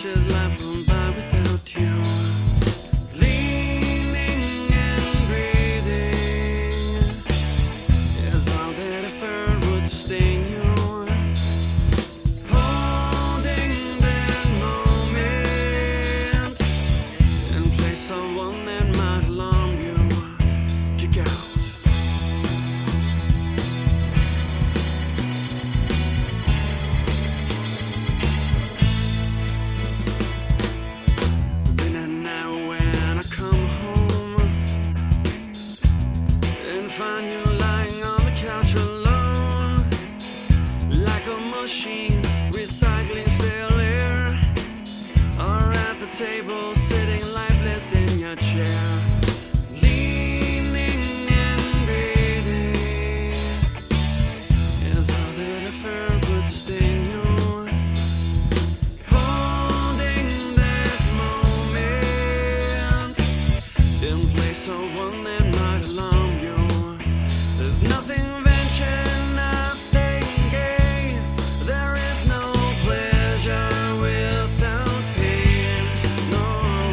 watch as life run by without you. Leaning and breathing is all that effort would sustain you. Holding that moment in place of one that might alarm you. Kick out. Find you lying on the couch alone, like a machine recycling stale air, or at the table sitting lifeless in your chair. Leaning and breathing is all that effort would sustain you. Holding that moment in place of one that might alarm you. There's nothing ventured, nothing gained. There is no pleasure without pain. No,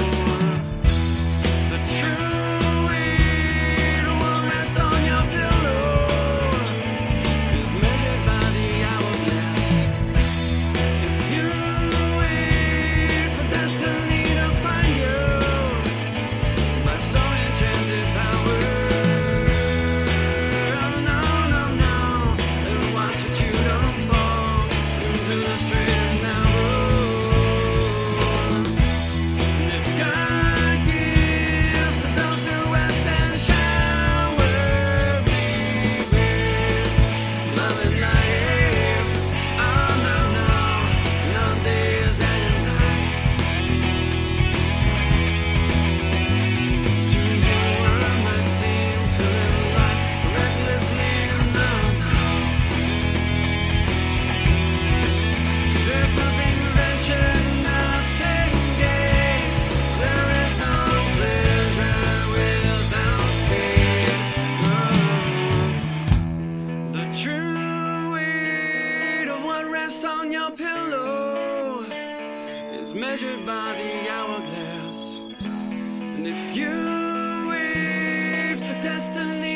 the true weight won't rest on your pillow is measured by the hourglass. If you wait for destiny to find you by some enchanted power, on your pillow is measured by the hourglass. And if you wait for destiny